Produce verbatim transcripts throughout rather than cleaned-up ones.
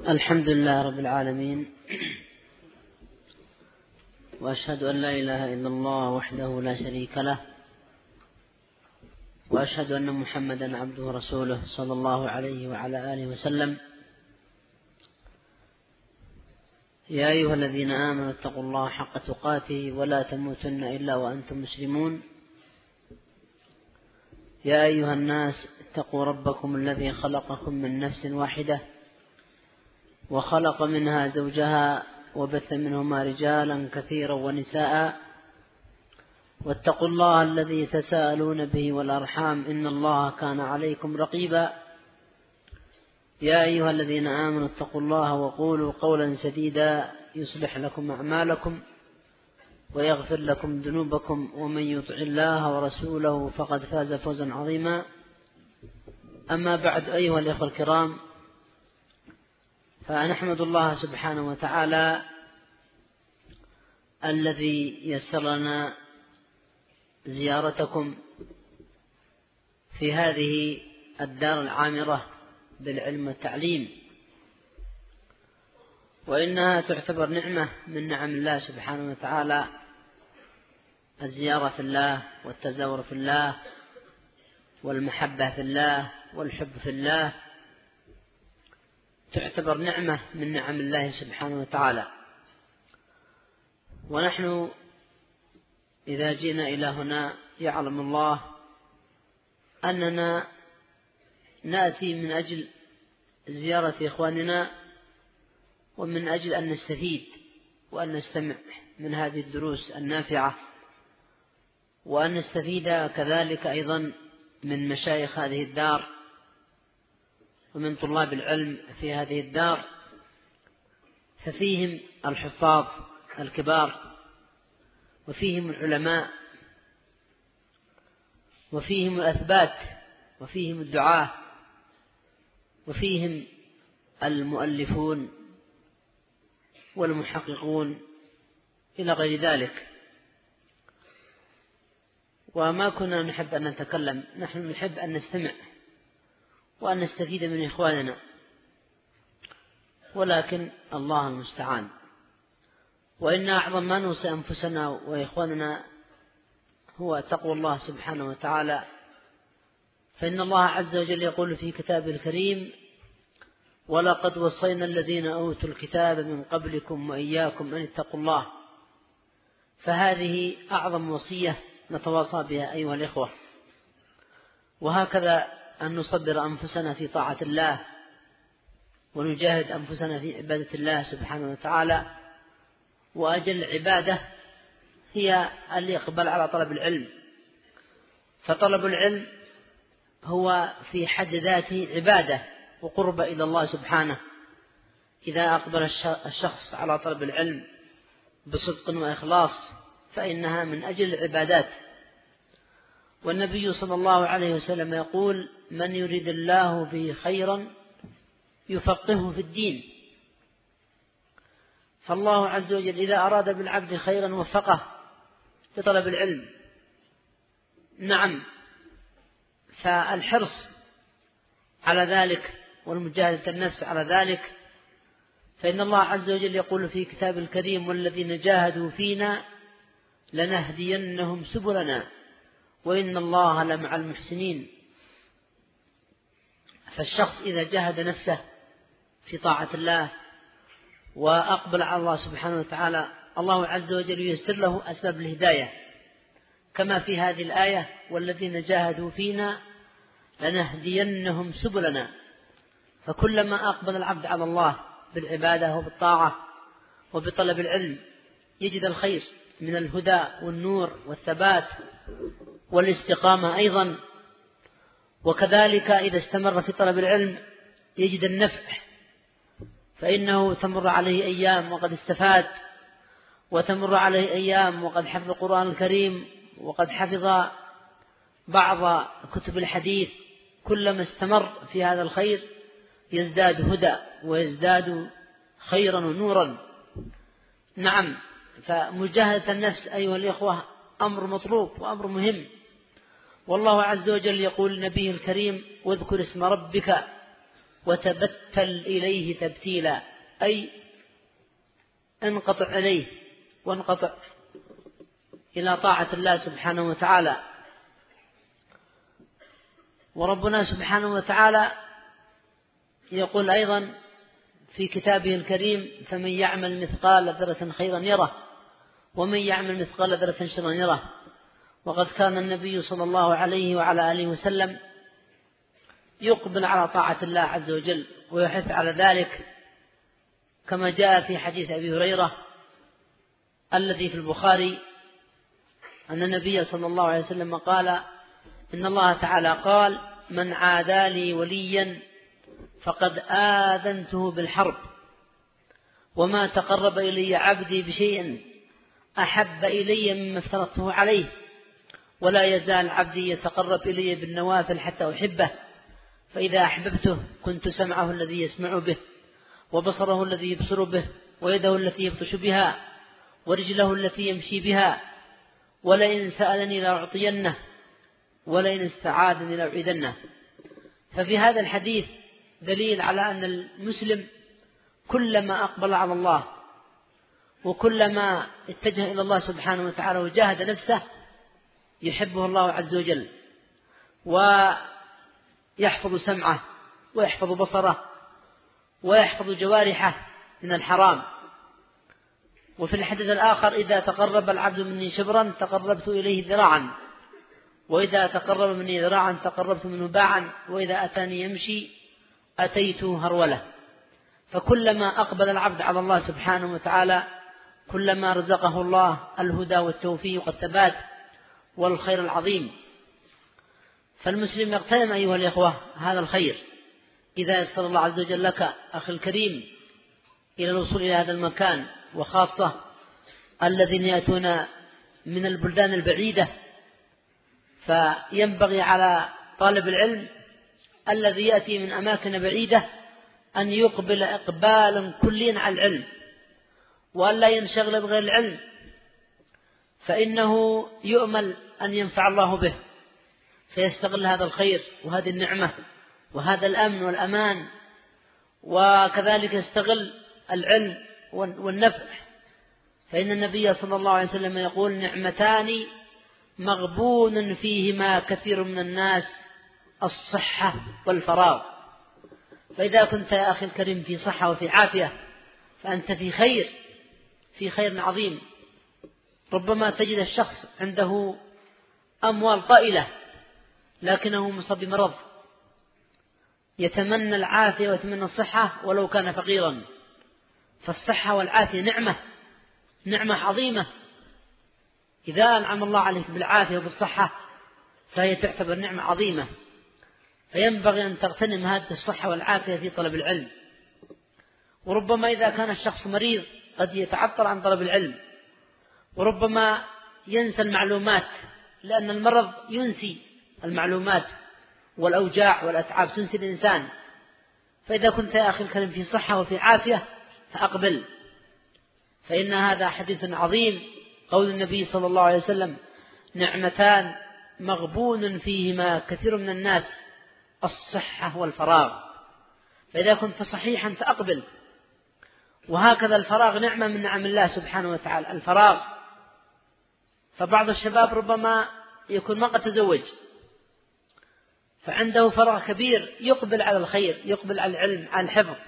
الحمد لله رب العالمين، وأشهد أن لا إله إلا الله وحده لا شريك له، وأشهد أن محمدا عبده ورسوله صلى الله عليه وعلى آله وسلم. يا أيها الذين آمنوا اتقوا الله حق تقاته ولا تموتن إلا وأنتم مسلمون. يا أيها الناس اتقوا ربكم الذي خلقكم من نفس واحدة وخلق منها زوجها وبث منهما رجالا كثيرا ونساء، واتقوا الله الذي تساءلون به والأرحام إن الله كان عليكم رقيبا. يا أيها الذين آمنوا اتقوا الله وقولوا قولا سديدا يصلح لكم أعمالكم ويغفر لكم ذنوبكم، ومن يطع الله ورسوله فقد فاز فوزا عظيما. أما بعد، أيها الإخوة الكرام، فنحمد الله سبحانه وتعالى الذي يسر لنا زيارتكم في هذه الدار العامرة بالعلم والتعليم، وإنها تعتبر نعمة من نعم الله سبحانه وتعالى، الزيارة في الله والتزاور في الله والمحبة في الله والحب في الله، تعتبر نعمة من نعم الله سبحانه وتعالى. ونحن إذا جئنا إلى هنا يعلم الله أننا نأتي من أجل زيارة إخواننا ومن أجل أن نستفيد وأن نستمع من هذه الدروس النافعة، وأن نستفيد كذلك أيضا من مشايخ هذه الدار ومن طلاب العلم في هذه الدار، ففيهم الحفاظ الكبار، وفيهم العلماء، وفيهم الأثبات، وفيهم الدعاة، وفيهم المؤلفون والمحققون إلى غير ذلك. وما كنا نحب أن نتكلم، نحن نحب أن نستمع وأن نستفيد من إخواننا، ولكن الله المستعان. وإن أعظم ما نوصي أنفسنا وإخواننا هو تقوى الله سبحانه وتعالى، فإن الله عز وجل يقول في كتابه الكريم: ولقد وصينا الذين أوتوا الكتاب من قبلكم وإياكم أن اتقوا الله. فهذه أعظم وصية نتواصى بها أيها الإخوة، وهكذا أن نصبر أنفسنا في طاعة الله ونجاهد أنفسنا في عبادة الله سبحانه وتعالى. وأجل عبادة هي الإقبال على طلب العلم، فطلب العلم هو في حد ذاته عبادة وقرب إلى الله سبحانه. إذا أقبل الشخص على طلب العلم بصدق وإخلاص فإنها من أجل العبادات. والنبي صلى الله عليه وسلم يقول: من يريد الله به خيرا يفقهه في الدين. فالله عز وجل إذا أراد بالعبد خيرا وفقه لطلب العلم. نعم، فالحرص على ذلك والمجاهدة النفس على ذلك، فإن الله عز وجل يقول في كتاب الكريم: والذين جاهدوا فينا لنهدينهم سبلنا وإن الله لمع المحسنين. فالشخص إذا جاهد نفسه في طاعة الله وأقبل على الله سبحانه وتعالى، الله عز وجل ييسر له أسباب الهداية، كما في هذه الآية: والذين جاهدوا فينا لنهدينهم سبلنا. فكلما أقبل العبد على الله بالعبادة وبالطاعة وبطلب العلم يجد الخير من الهدى والنور والثبات والاستقامة أيضا. وكذلك إذا استمر في طلب العلم يجد النفع، فإنه تمر عليه أيام وقد استفاد، وتمر عليه أيام وقد حفظ القرآن الكريم وقد حفظ بعض كتب الحديث. كلما استمر في هذا الخير يزداد هدى ويزداد خيرا ونورا. نعم، فمجاهدة النفس أيها الإخوة أمر مطلوب وأمر مهم. والله عز وجل يقول لنبيه الكريم: واذكر اسم ربك وتبتل إليه تبتيلا، أي انقطع إليه وانقطع إلى طاعة الله سبحانه وتعالى. وربنا سبحانه وتعالى يقول أيضا في كتابه الكريم: فمن يعمل مثقال ذرة خيرا يره ومن يعمل مثقال ذرة شرا يره. وقد كان النبي صلى الله عليه وعلى آله وسلم يقبل على طاعة الله عز وجل ويحث على ذلك، كما جاء في حديث أبي هريرة الذي في البخاري أن النبي صلى الله عليه وسلم قال: إن الله تعالى قال: من عادى لي وليا فقد آذنته بالحرب، وما تقرب إلي عبدي بشيء أحب إلي مما افترضته عليه، ولا يزال عبدي يتقرب إلي بالنوافل حتى أحبه، فإذا أحببته كنت سمعه الذي يسمع به، وبصره الذي يبصر به، ويده التي يبطش بها، ورجله التي يمشي بها، ولئن سألني لأعطينه، ولئن استعاذني لأعيذنه. ففي هذا الحديث دليل على أن المسلم كلما أقبل على الله وكلما اتجه إلى الله سبحانه وتعالى وجاهد نفسه يحبه الله عز وجل، ويحفظ سمعه ويحفظ بصره ويحفظ جوارحه من الحرام. وفي الحديث الآخر: إذا تقرب العبد مني شبرا تقربت إليه ذراعا، وإذا تقرب مني ذراعا تقربت منه باعا، وإذا أتاني يمشي أتيته هرولة. فكلما أقبل العبد على الله سبحانه وتعالى كلما رزقه الله الهدى والتوفيق والثبات والخير العظيم. فالمسلم يغتنم أيها الإخوة هذا الخير إذا يسر الله عز وجل لك أخي الكريم إلى الوصول إلى هذا المكان، وخاصة الذين يأتون من البلدان البعيدة، فينبغي على طالب العلم الذي يأتي من أماكن بعيدة أن يقبل إقبالا كليا على العلم، وأن لا ينشغل بغير العلم، فإنه يؤمل أن ينفع الله به، فيستغل هذا الخير وهذه النعمة وهذا الأمن والأمان، وكذلك يستغل العلم والنفع. فإن النبي صلى الله عليه وسلم يقول: نعمتان مغبون فيهما كثير من الناس، الصحة والفراغ. فإذا كنت يا أخي الكريم في صحة وفي عافية فأنت في خير، في خير عظيم. ربما تجد الشخص عنده أموال طائلة لكنه مصاب بمرض، يتمنى العافية ويتمنى الصحة ولو كان فقيرا. فالصحة والعافية نعمة نعمة عظيمة، إذا أنعم الله عليك بالعافية وبالصحة فهي تعتبر نعمة عظيمة، فينبغي أن تغتنم هذه الصحة والعافية في طلب العلم. وربما إذا كان الشخص مريض قد يتعطل عن طلب العلم، وربما ينسى المعلومات، لأن المرض ينسي المعلومات والأوجاع والأتعاب، تنسي الإنسان. فإذا كنت يا أخي الكريم في صحة وفي عافية فأقبل، فإن هذا حديث عظيم. قول النبي صلى الله عليه وسلم: نعمتان مغبون فيهما كثير من الناس، الصحة والفراغ. فإذا كنت صحيحا فأقبل. وهكذا الفراغ نعمة من نعم الله سبحانه وتعالى، الفراغ. فبعض الشباب ربما يكون ما قد تزوج فعنده فراغ كبير، يقبل على الخير، يقبل على العلم، على الحفظ،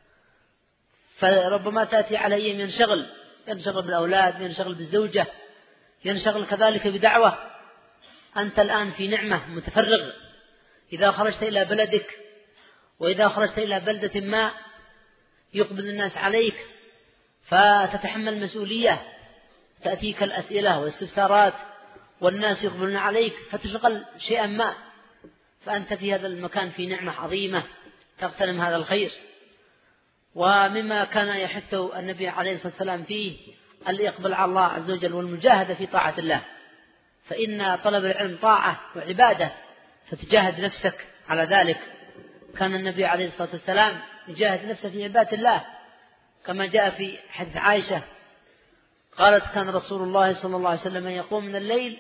فربما تأتي عليه ينشغل ينشغل بالأولاد، ينشغل بالزوجة، ينشغل كذلك بدعوة. أنت الآن في نعمة، متفرغ. إذا خرجت إلى بلدك وإذا خرجت إلى بلدة ما يقبل الناس عليك فتتحمل مسؤولية، تأتيك الأسئلة والاستفسارات والناس يقبلون عليك فتشغل شيئا ما، فأنت في هذا المكان في نعمة عظيمة تغتنم هذا الخير. ومما كان يحث النبي عليه الصلاة والسلام فيه الإقبال على الله عز وجل والمجاهدة في طاعة الله، فإن طلب العلم طاعة وعبادة، فتجاهد نفسك على ذلك. كان النبي عليه الصلاة والسلام يجاهد نفسه في عبادة الله، كما جاء في حديث عائشة قالت: كان رسول الله صلى الله عليه وسلم يقوم من الليل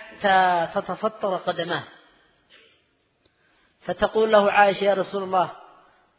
حتى تتفطر قدماه، فتقول له عائشة: يا رسول الله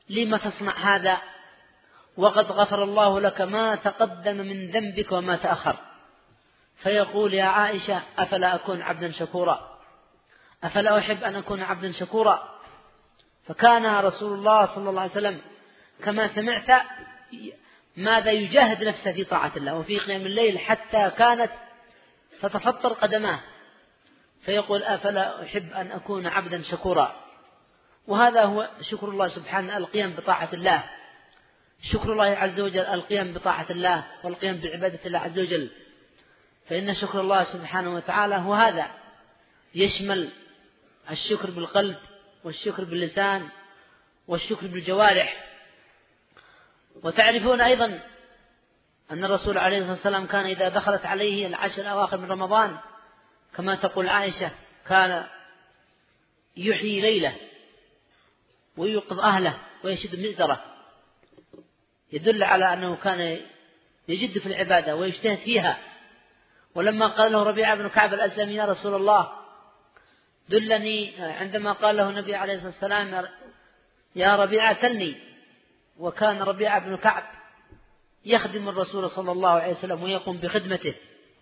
لم تصنع هذا وقد غفر الله لك ما تقدم من ذنبك وما تأخر؟ فيقول يا عائشة أفلا أكون عبدا شكورا، أفلا أحب أن أكون عبدا شكورا. فكان رسول الله صلى الله عليه وسلم كما سمعت ماذا يجاهد نفسه في طاعة الله وفي قيام الليل حتى كانت تتفطر قدماه، فيقول أفلا أحب أن أكون عبدا شكورا. وهذا هو شكر الله سبحانه، القيام بطاعة الله، شكر الله عز وجل القيام بطاعة الله والقيام بعبادة الله عز وجل. فإن شكر الله سبحانه وتعالى هو هذا، يشمل الشكر بالقلب والشكر باللسان والشكر بالجوارح. وتعرفون أيضا أن الرسول عليه الصلاة والسلام كان إذا دخلت عليه العشر الأواخر من رمضان كما تقول عائشة كان يحيي ليله ويوقظ أهله ويشد مئزره، يدل على أنه كان يجد في العبادة ويجتهد فيها. ولما قال له ربيعة بن كعب الأسلمي يا رسول الله دلني، عندما قال له النبي عليه الصلاة والسلام يا ربيعة سلني، وكان ربيعة بن كعب يخدم الرسول صلى الله عليه وسلم ويقوم بخدمته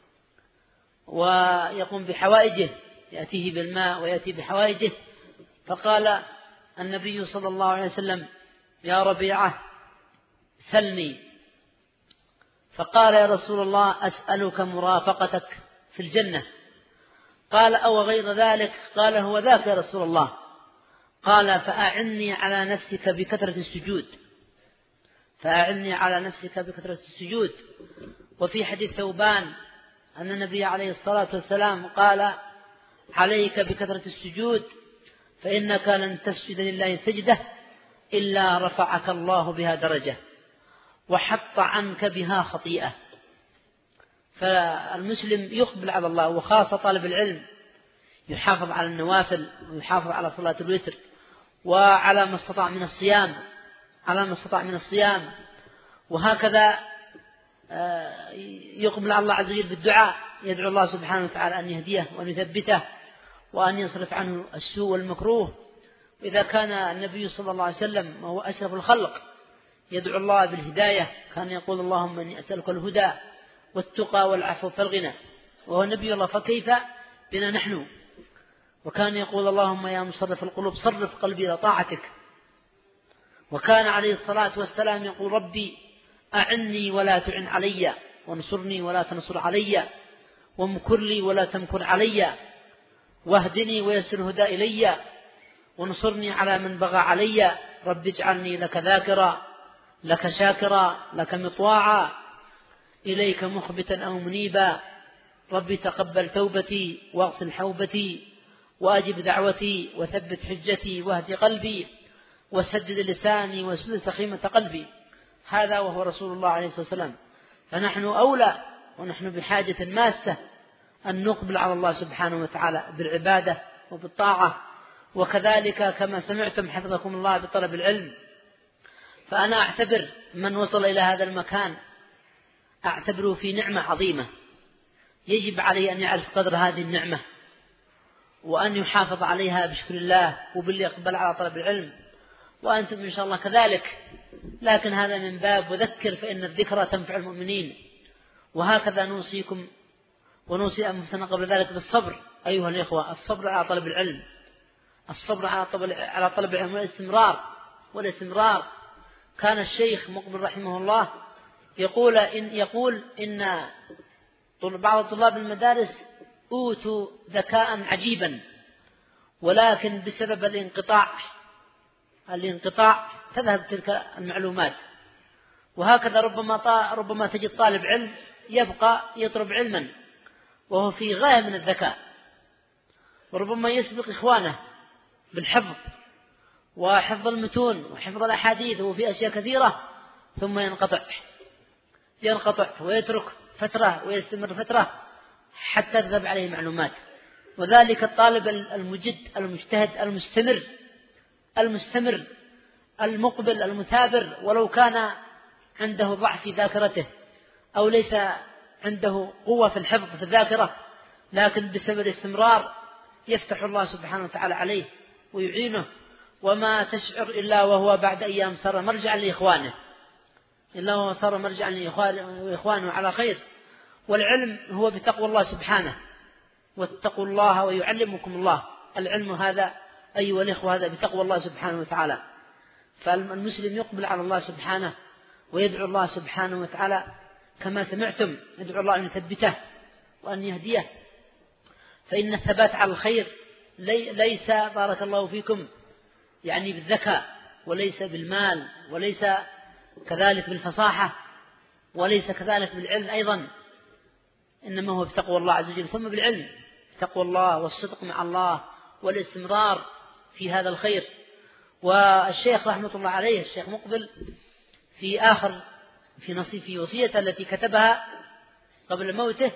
ويقوم بحوائجه، يأتيه بالماء ويأتي بحوائجه. فقال النبي صلى الله عليه وسلم يا ربيعة سلني، فقال يا رسول الله أسألك مرافقتك في الجنة. قال أو غير ذلك؟ قال هو ذاك يا رسول الله. قال فأعني على نفسك بكثرة السجود، فأعني على نفسك بكثرة السجود. وفي حديث ثوبان أن النبي عليه الصلاة والسلام قال عليك بكثرة السجود فإنك لن تسجد لله سجدة إلا رفعك الله بها درجة وحط عنك بها خطيئة. فالمسلم يقبل على الله، وخاصة طالب العلم يحافظ على النوافل ويحافظ على صلاة الوتر وعلى ما استطاع من الصيام، على ما استطاع من الصيام. وهكذا يقبل على الله عز وجل بالدعاء، يدعو الله سبحانه وتعالى أن يهديه وأن يثبته وأن يصرف عنه السوء والمكروه. وإذا كان النبي صلى الله عليه وسلم وهو أشرف الخلق يدعو الله بالهداية، كان يقول اللهم إني أسألك الهدى والتقى والعفو والغنى، وهو نبي الله فكيف بنا نحن؟ وكان يقول اللهم يا مصرف القلوب صرف قلبي إلى طاعتك. وكان عليه الصلاة والسلام يقول ربي أعني ولا تعن علي، وانصرني ولا تنصر علي، وامكر لي ولا تمكر علي، واهدني ويسر الهدى إلي، وانصرني على من بغى علي. رب اجعلني لك ذاكرا لك شاكرا لك مطواعا إليك مخبتا أو منيبا. ربي تقبل توبتي واغسل حوبتي وأجب دعوتي وثبت حجتي واهد قلبي وسدد لساني واسلل سخيمة قلبي. هذا وهو رسول الله عليه الصلاة والسلام. فنحن أولى ونحن بحاجة ماسة أن نقبل على الله سبحانه وتعالى بالعبادة وبالطاعة. وكذلك كما سمعتم حفظكم الله بطلب العلم، فأنا أعتبر من وصل إلى هذا المكان أعتبره في نعمة عظيمة، يجب عليه أن يعرف قدر هذه النعمة وأن يحافظ عليها بشكر الله وبالإقبال على طلب العلم. وأنتم إن شاء الله كذلك، لكن هذا من باب وذكر فإن الذكرى تنفع المؤمنين. وهكذا نوصيكم ونوصي أنفسنا قبل ذلك بالصبر أيها الإخوة، الصبر على طلب العلم، الصبر على طلب العلم والاستمرار والاستمرار. كان الشيخ مقبل رحمه الله يقول إن, يقول إن بعض طلاب المدارس أوتوا ذكاء عجيبا، ولكن بسبب الانقطاع الانقطاع تذهب تلك المعلومات. وهكذا ربما ربما تجد طالب علم يبقى يطلب علما وهو في غاية من الذكاء، وربما يسبق إخوانه بالحفظ وحفظ المتون وحفظ الأحاديث وفي أشياء كثيرة، ثم ينقطع ينقطع ويترك فترة ويستمر فترة حتى تذهب عليه معلومات. وذلك الطالب المجد المجتهد المستمر المستمر المقبل المثابر، ولو كان عنده ضعف في ذاكرته أو ليس عنده قوة في الحفظ في الذاكرة، لكن بسبب الاستمرار يفتح الله سبحانه وتعالى عليه ويعينه وما تشعر إلا وهو بعد أيام صار مرجعا لإخوانه، إلا وهو صار مرجعا لإخوانه على خير. والعلم هو بتقوى الله سبحانه، واتقوا الله ويعلمكم الله. العلم هذا أيها الإخوة هذا بتقوى الله سبحانه وتعالى. فالمسلم يقبل على الله سبحانه ويدعو الله سبحانه وتعالى كما سمعتم، يدعو الله أن يثبته وأن يهديه، فإن الثبات على الخير ليس بارك الله فيكم يعني بالذكاء، وليس بالمال، وليس كذلك بالفصاحة، وليس كذلك بالعلم أيضا، إنما هو بتقوى الله عز وجل، ثم بالعلم، تقوى الله والصدق مع الله والاستمرار في هذا الخير. والشيخ رحمة الله عليه الشيخ مقبل في آخر في نصيب في وصيته التي كتبها قبل موته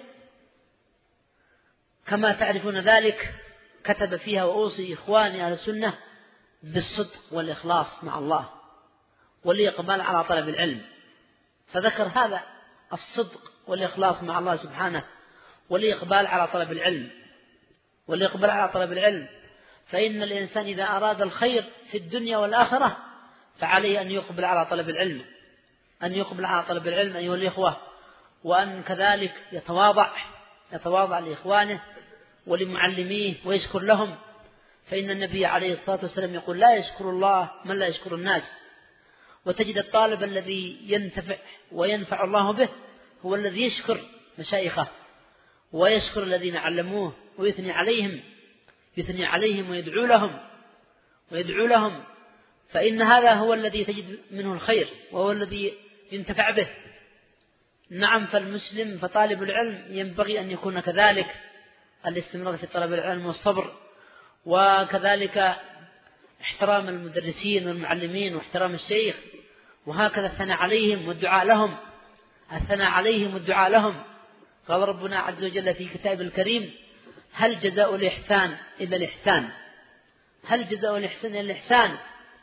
كما تعرفون ذلك، كتب فيها: وأوصي إخواني أهل السنة بالصدق والإخلاص مع الله والإقبال على طلب العلم. فذكر هذا الصدق والإخلاص مع الله سبحانه والإقبال على طلب العلم، والإقبال على طلب العلم. فإن الإنسان إذا أراد الخير في الدنيا والآخرة فعليه أن يقبل على طلب العلم، أن يقبل على طلب العلم أيها الإخوة، وأن كذلك يتواضع يتواضع لإخوانه ولمعلميه ويشكر لهم. فإن النبي عليه الصلاة والسلام يقول: لا يشكر الله من لا يشكر الناس. وتجد الطالب الذي ينتفع وينفع الله به هو الذي يشكر مشايخه ويشكر الذين علموه ويثني عليهم يثني عليهم ويدعو لهم ويدعو لهم فإن هذا هو الذي تجد منه الخير وهو الذي ينتفع به. نعم، فالمسلم فطالب العلم ينبغي أن يكون كذلك، الاستمرار في طلب العلم والصبر، وكذلك احترام المدرسين والمعلمين واحترام الشيخ، وهكذا الثناء عليهم والدعاء لهم الثناء عليهم والدعاء لهم. قال ربنا عز وجل في كتاب الكريم: هل جزاء الإحسان إلا الإحسان هل جزاء الإحسان إلا الإحسان.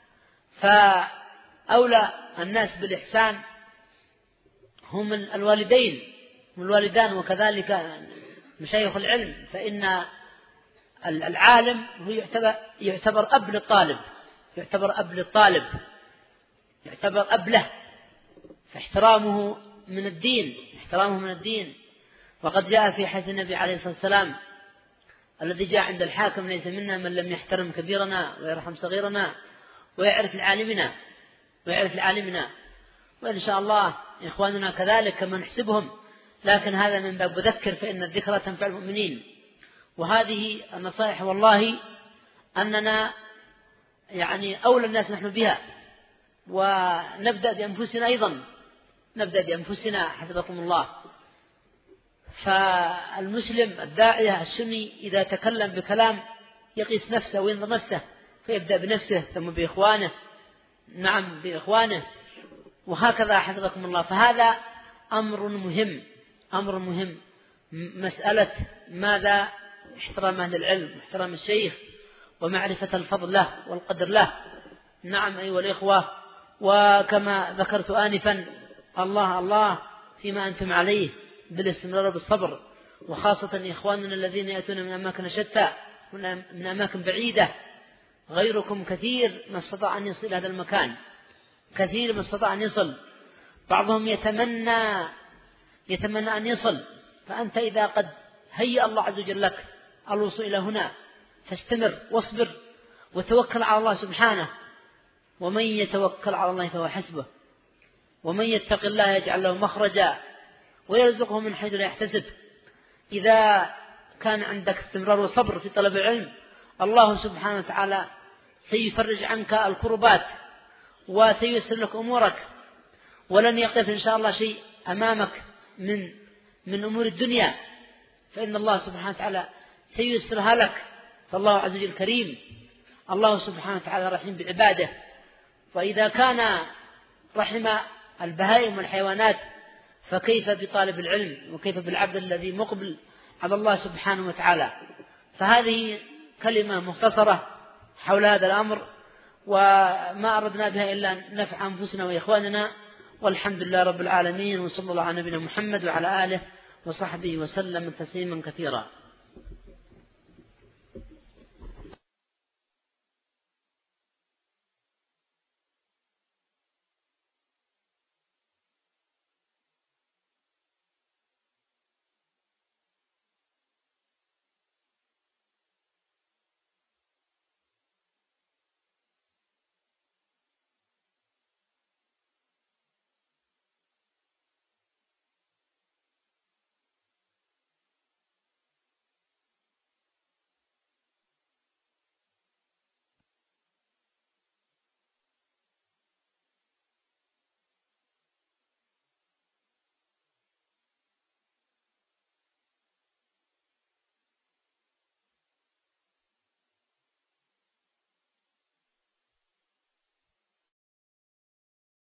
فأولى الناس بالإحسان هم الوالدين هم الوالدان وكذلك مشايخ العلم، فإن العالم هو يعتبر, يعتبر أب للطالب يعتبر أب للطالب يعتبر أب له، فاحترامه من الدين احترامه من الدين. وقد جاء في حديث النبي عليه الصلاة والسلام الذي جاء عند الحاكم: ليس منا من لم يحترم كبيرنا ويرحم صغيرنا ويعرف العالمنا ويعرف العالمنا. وإن شاء الله إخواننا كذلك كما نحسبهم، لكن هذا من باب ذكر فإن الذكرى تنفع المؤمنين. وهذه النصائح والله أننا يعني أولى الناس نحن بها، ونبدأ بأنفسنا أيضا نبدأ بأنفسنا حفظكم الله. فالمسلم الداعية السني إذا تكلم بكلام يقيس نفسه وينظر نفسه، فيبدأ بنفسه ثم بإخوانه نعم بإخوانه وهكذا حفظكم الله. فهذا أمر مهم أمر مهم مسألة ماذا؟ احترام أهل العلم واحترام الشيخ ومعرفة الفضل له والقدر له. نعم أيها الإخوة، وكما ذكرت آنفا الله الله فيما أنتم عليه بالاستمرار بالصبر، وخاصة إخواننا الذين يأتون من أماكن شتى من أماكن بعيدة. غيركم كثير ما استطاع أن يصل إلى هذا المكان كثير ما استطاع أن يصل بعضهم يتمنى يتمنى أن يصل. فأنت إذا قد هيأ الله عز وجل لك الوصول إلى هنا فاستمر واصبر وتوكل على الله سبحانه. ومن يتوكل على الله فهو حسبه، ومن يتق الله يجعل له مخرجا ويرزقه من حيث لا يحتسب. إذا كان عندك استمرار وصبر في طلب العلم الله سبحانه وتعالى سيفرج عنك الكربات وسيسر لك أمورك، ولن يقف إن شاء الله شيء أمامك من من أمور الدنيا، فإن الله سبحانه وتعالى سيسرها لك. فالله عز وجل كريم، الله سبحانه وتعالى رحيم بعباده. فإذا كان رحم البهائم والحيوانات فكيف بطالب العلم وكيف بالعبد الذي مقبل على الله سبحانه وتعالى. فهذه كلمة مختصرة حول هذا الأمر، وما أردنا بها إلا نفع أنفسنا وإخواننا، والحمد لله رب العالمين، وصلى الله على نبينا محمد وعلى آله وصحبه وسلم تسليما كثيرا.